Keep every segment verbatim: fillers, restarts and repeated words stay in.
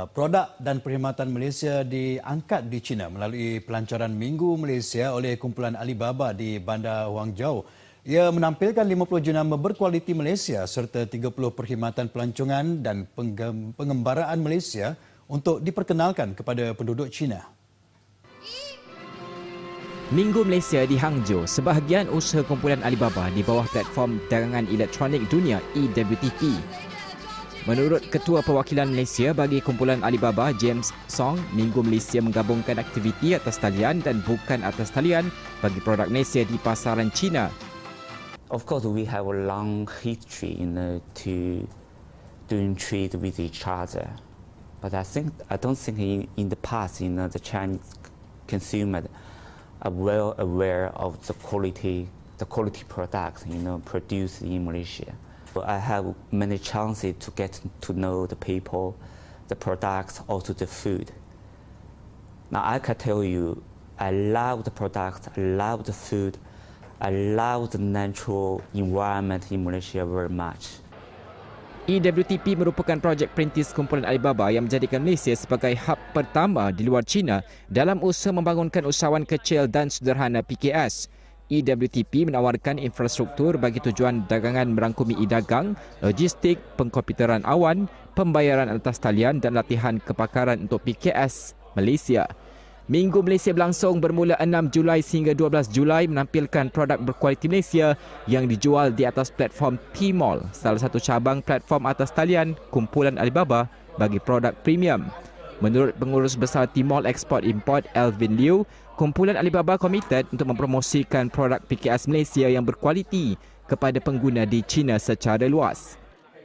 produk dan perkhidmatan Malaysia diangkat di China melalui pelancaran Minggu Malaysia oleh kumpulan Alibaba di Bandar Huangzhou. Ia menampilkan lima puluh jenama berkualiti Malaysia serta tiga puluh perkhidmatan pelancongan dan pengembaraan Malaysia untuk diperkenalkan kepada penduduk China. Minggu Malaysia di Hangzhou, sebahagian usaha kumpulan Alibaba di bawah platform dagangan elektronik dunia E W T P. Menurut Ketua Perwakilan Malaysia bagi kumpulan Alibaba, James Song, Minggu Malaysia menggabungkan aktiviti atas talian dan bukan atas talian bagi produk Malaysia di pasaran China. Of course, we have a long history you know, to doing trade with each other. But I think I don't think in, in the past, you know, the Chinese consumer are well aware of the quality, the quality products, you know, produced in Malaysia. So I have many chances to get to know the people, the products, also the food. Now I can tell you, I love the products, I love the food, I love the natural environment in Malaysia very much. E W T P merupakan projek perintis kumpulan Alibaba yang menjadikan Malaysia sebagai hub pertama di luar China dalam usaha membangunkan usahawan kecil dan sederhana P K S. E W T P menawarkan infrastruktur bagi tujuan dagangan merangkumi e-dagang, logistik, pengkomputeran awan, pembayaran atas talian dan latihan kepakaran untuk P K S Malaysia. Minggu Malaysia berlangsung bermula enam Julai sehingga dua belas Julai menampilkan produk berkualiti Malaysia yang dijual di atas platform Tmall, salah satu cabang platform atas talian kumpulan Alibaba bagi produk premium. Menurut pengurus besar Tmall Export Import Alvin Liu, kumpulan Alibaba komited untuk mempromosikan produk P K S Malaysia yang berkualiti kepada pengguna di China secara luas.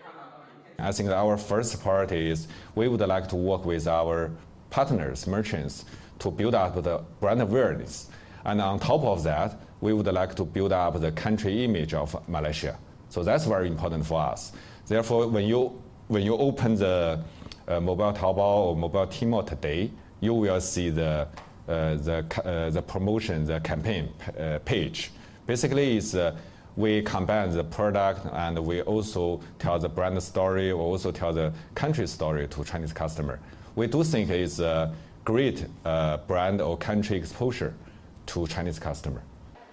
I think our first priority is we would like to work with our partners, merchants, to build up the brand awareness. And on top of that, we would like to build up the country image of Malaysia. So that's very important for us. Therefore, when you, when you open the uh, mobile Taobao or mobile Tmall today, you will see the, uh, the, uh, the promotion, the campaign uh, page. Basically, it's, uh, we combine the product and we also tell the brand story, or also tell the country story to Chinese customer. We do think it's a great uh, brand or country exposure to Chinese customer.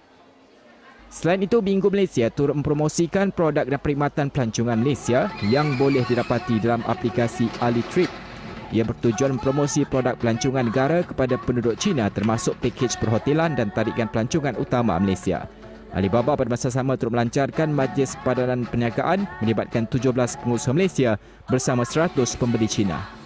Selain itu, Minggu Malaysia turut mempromosikan produk dan perkhidmatan pelancongan Malaysia yang boleh didapati dalam aplikasi AliTrip. Ia bertujuan mempromosi produk pelancongan negara kepada penduduk China termasuk pakej perhotelan dan tarikan pelancongan utama Malaysia. Alibaba pada masa sama turut melancarkan majlis padanan perniagaan melibatkan tujuh belas pengusaha Malaysia bersama seratus pembeli China.